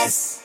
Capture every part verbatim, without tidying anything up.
Express.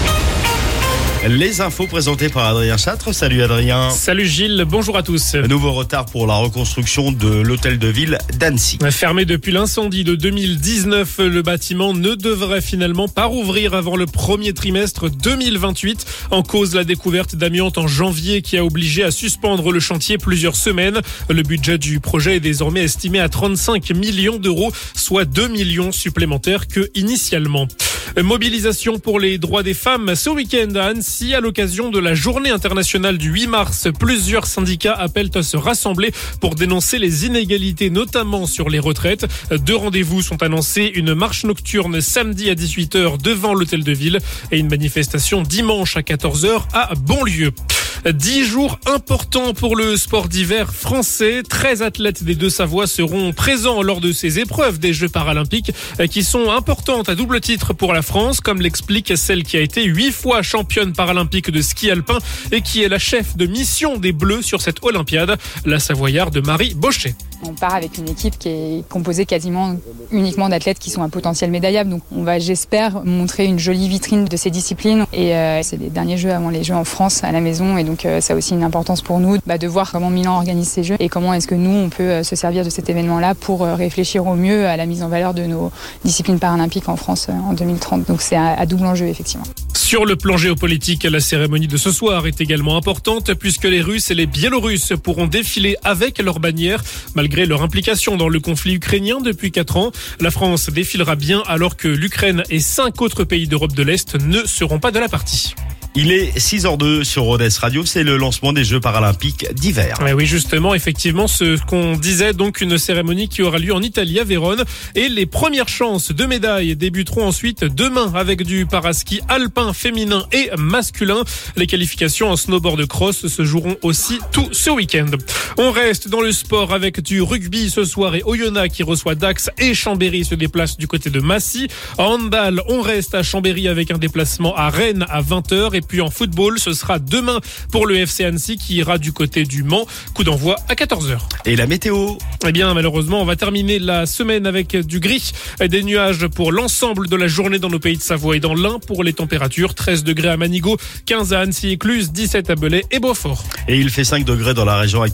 Les infos présentées par Adrien Châtre. Salut Adrien. Salut Gilles, bonjour à tous. Nouveau retard pour la reconstruction de l'hôtel de ville d'Annecy. Fermé depuis l'incendie de deux mille dix-neuf, le bâtiment ne devrait finalement pas rouvrir avant le premier trimestre deux mille vingt-huit. En cause, la découverte d'amiante en janvier qui a obligé à suspendre le chantier plusieurs semaines. Le budget du projet est désormais estimé à trente-cinq millions d'euros, soit deux millions supplémentaires que initialement. Mobilisation pour les droits des femmes ce week-end à Annecy à l'occasion de la journée internationale du huit mars. Plusieurs syndicats appellent à se rassembler pour dénoncer les inégalités, notamment sur les retraites. Deux rendez-vous sont annoncés, une marche nocturne samedi à dix-huit heures devant l'hôtel de ville et une manifestation dimanche à quatorze heures à Bonlieu. Dix jours importants pour le sport d'hiver français. treize athlètes des Deux-Savoie seront présents lors de ces épreuves des Jeux paralympiques qui sont importantes à double titre pour la France, comme l'explique celle qui a été huit fois championne paralympique de ski alpin et qui est la chef de mission des Bleus sur cette Olympiade, la Savoyarde Marie Bochet. On part avec une équipe qui est composée quasiment uniquement d'athlètes qui sont un potentiel médaillable. Donc on va, j'espère, montrer une jolie vitrine de ces disciplines. Et euh, c'est les derniers Jeux avant les Jeux en France à la maison. Et donc euh, ça a aussi une importance pour nous bah, de voir comment Milan organise ces Jeux et comment est-ce que nous, on peut euh, se servir de cet événement-là pour euh, réfléchir au mieux à la mise en valeur de nos disciplines paralympiques en France euh, en deux mille trente. Donc c'est à, à double enjeu, effectivement. Sur le plan géopolitique, la cérémonie de ce soir est également importante puisque les Russes et les Biélorusses pourront défiler avec leur bannière malgré leur implication dans le conflit ukrainien depuis quatre ans. La France défilera bien alors que l'Ukraine et cinq autres pays d'Europe de l'Est ne seront pas de la partie. Il est six heures deux sur Rodez Radio, c'est le lancement des Jeux paralympiques d'hiver. Mais oui, justement, effectivement, ce qu'on disait, donc une cérémonie qui aura lieu en Italie, à Vérone. Et les premières chances de médailles débuteront ensuite demain avec du paraski alpin féminin et masculin. Les qualifications en snowboard cross se joueront aussi tout ce week-end. On reste dans le sport avec du rugby ce soir et Oyonnax qui reçoit Dax et Chambéry se déplace du côté de Massy. En handball, on reste à Chambéry avec un déplacement à Rennes à vingt heures. Et puis en football, ce sera demain pour le F C Annecy qui ira du côté du Mans. Coup d'envoi à quatorze heures. Et la météo ? Eh bien, malheureusement, on va terminer la semaine avec du gris, des nuages pour l'ensemble de la journée dans nos pays de Savoie et dans l'Ain. Pour les températures, treize degrés à Manigot, quinze à Annecy-Écluse, dix-sept à Belay et Beaufort. Et il fait cinq degrés dans la région actuelle.